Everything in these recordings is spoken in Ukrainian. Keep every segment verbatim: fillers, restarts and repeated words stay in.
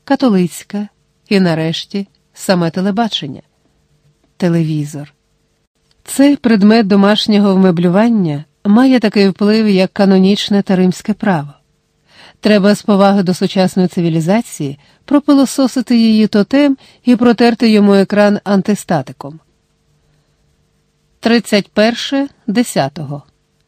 католицька і, нарешті, саме телебачення. Телевізор. Цей предмет домашнього вмеблювання має такий вплив, як канонічне та римське право. Треба з поваги до сучасної цивілізації пропилососити її тотем і протерти йому екран антистатиком. тридцять перше десятого.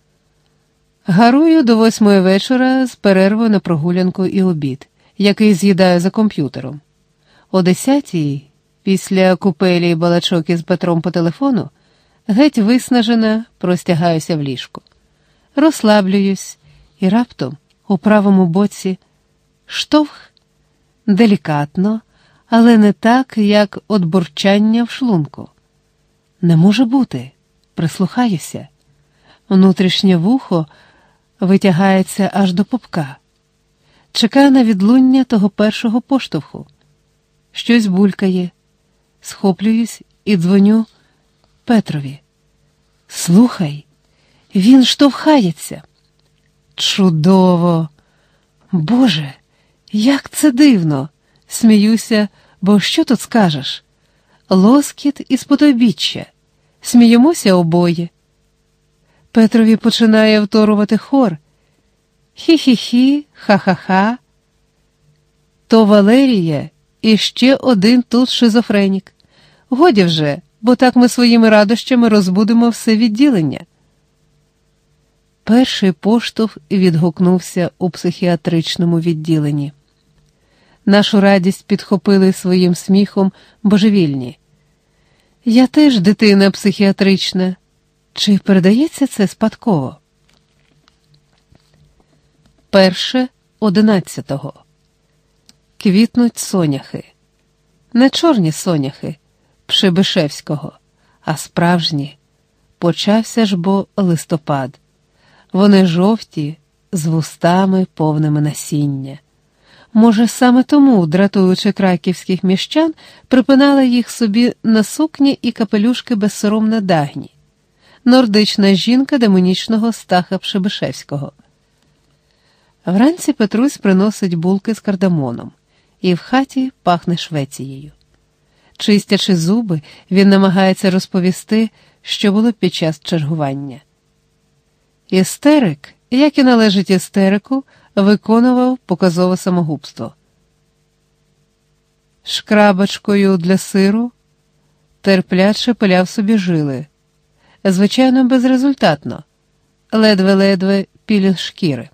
Гарую до восьмої вечора з перервою на прогулянку і обід, який з'їдаю за комп'ютером. О десятій, після купелі й балачок із Петром по телефону, геть виснажена, простягаюся в ліжку. Розслаблююсь, і раптом у правому боці штовх, делікатно, але не так, як от бурчання в шлунку. Не може бути, прислухаюся. Внутрішнє вухо витягається аж до пупка. Чекаю на відлуння того першого поштовху. Щось булькає. Схоплююсь і дзвоню Петрові. Слухай, він штовхається. Чудово! Боже, як це дивно! Сміюся, бо що тут скажеш? Лоскіт і сподобіччя. Сміємося обоє. Петрові починає вторувати хор. Хі-хі-хі, ха-ха-ха. То Валерія і ще один тут шизофренік. Годі вже, бо так ми своїми радощами розбудимо все відділення. Перший поштовх відгукнувся у психіатричному відділенні. Нашу радість підхопили своїм сміхом божевільні. Я теж дитина психіатрична. Чи передається це спадково? Перше одинадцятого. Квітнуть соняхи. Не чорні соняхи Пшебишевського, а справжні. Почався ж бо листопад. Вони жовті, з вустами повними насіння. Може, саме тому, дратуючи краківських міщан, припинали їх собі на сукні і капелюшки безсоромно дагні. Нордична жінка демонічного Стаха Пшебишевського. Вранці Петрусь приносить булки з кардамоном, і в хаті пахне Швецією. Чистячи зуби, він намагається розповісти, що було під час чергування. Істерик, як і належить істерику, виконував показове самогубство. Шкрабочкою для сиру терпляче пиляв собі жили. Звичайно, безрезультатно. Ледве-ледве пілі шкіри.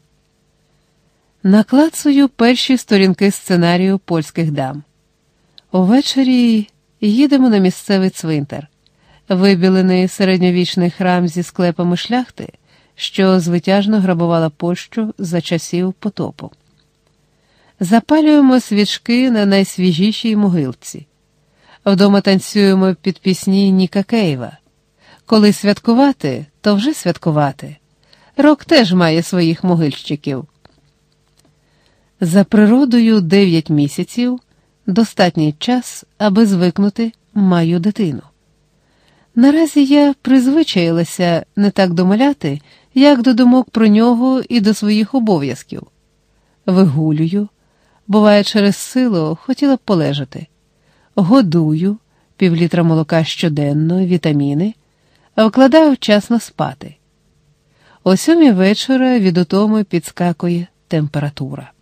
Наклацую перші сторінки сценарію польських дам. Увечері їдемо на місцевий цвинтар, вибілений середньовічний храм зі склепами шляхти, що звитяжно грабувала Польщу за часів потопу. Запалюємо свічки на найсвіжішій могилці. Вдома танцюємо під пісні Ніка Кейва. Коли святкувати, то вже святкувати. Рок теж має своїх могильщиків. За природою дев'ять місяців – достатній час, аби звикнути «маю дитину». Наразі я призвичаїлася не так до маляти, як до думок про нього і до своїх обов'язків. Вигулюю, буває через силу, хотіла б полежати. Годую, півлітра молока щоденно, вітаміни, а вкладаю вчасно спати. О сьомій вечора від утоми підскакує температура.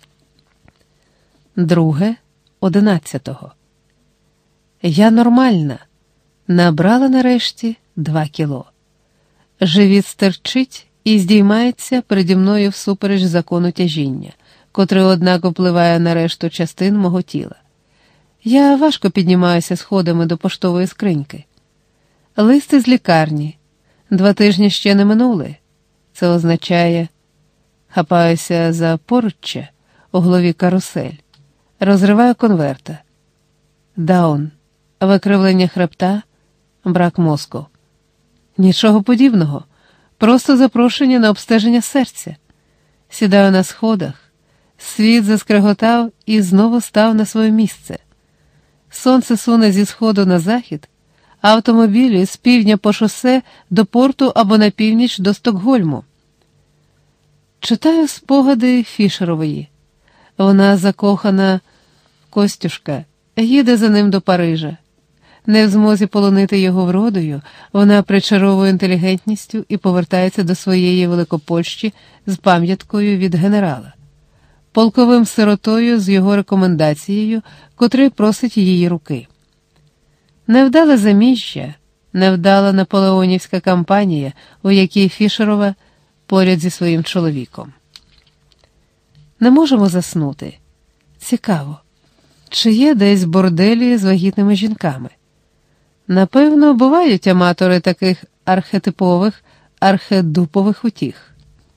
Друге одинадцятого. Я нормальна. Набрала нарешті два кіло. Живіт стерчить і здіймається переді мною всупереч закону тяжіння, котрий, однак, впливає на решту частин мого тіла. Я важко піднімаюся сходами до поштової скриньки. Листи з лікарні. Два тижні ще не минули. Це означає, хапаюся за поруччя, у голові карусель. Розриваю конверта. Даун. Викривлення хребта. Брак мозку. Нічого подібного. Просто запрошення на обстеження серця. Сідаю на сходах. Світ заскреготав і знову став на своє місце. Сонце суне зі сходу на захід, а автомобілі з півдня по шосе до порту або на північ до Стокгольму. Читаю спогади Фішерової. Вона закохана в Костюшка, їде за ним до Парижа. Не в змозі полонити його вродою, вона причаровує інтелігентністю і повертається до своєї Великопольщі з пам'яткою від генерала, полковим сиротою з його рекомендацією, котрий просить її руки. Невдале заміжжя, невдала наполеонівська кампанія, у якій Фішерова поряд зі своїм чоловіком. Не можемо заснути. Цікаво, чи є десь борделі з вагітними жінками? Напевно, бувають аматори таких архетипових, архедупових утіх.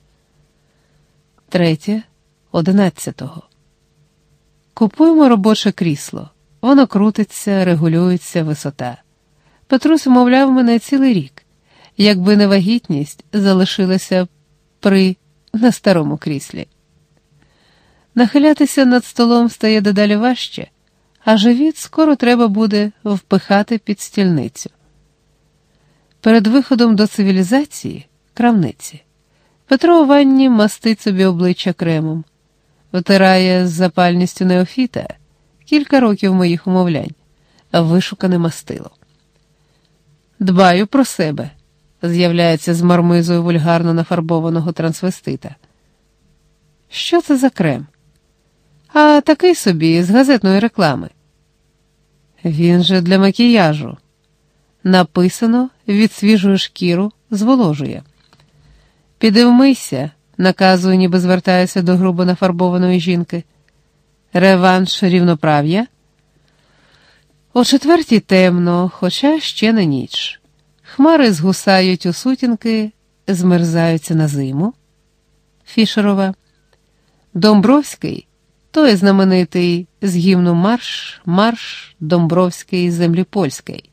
Третє, одинадцятого. Купуємо робоче крісло. Воно крутиться, регулюється, висота. Петрусь умовляв мене цілий рік. Якби не вагітність, залишилася при на старому кріслі. Нахилятися над столом стає дедалі важче, а живіт скоро треба буде впихати під стільницю. Перед виходом до цивілізації – крамниці. Петро у ванні мастить собі обличчя кремом, витирає з запальністю неофіта, кілька років моїх умовлянь, вишукане мастило. «Дбаю про себе», – з'являється з мармизою вульгарно нафарбованого трансвестита. «Що це за крем?» «А такий собі, з газетної реклами». «Він же для макіяжу». Написано, відсвіжує шкіру, зволожує. «Піди вмийся», – наказує, ніби звертається до грубо нафарбованої жінки. «Реванш рівноправ'я?» О четвертій темно, хоча ще не ніч. Хмари згусають у сутінки, змерзаються на зиму. Фішерова. Домбровський, той знаменитий з гімну «Марш, марш, Домбровський, землі польський».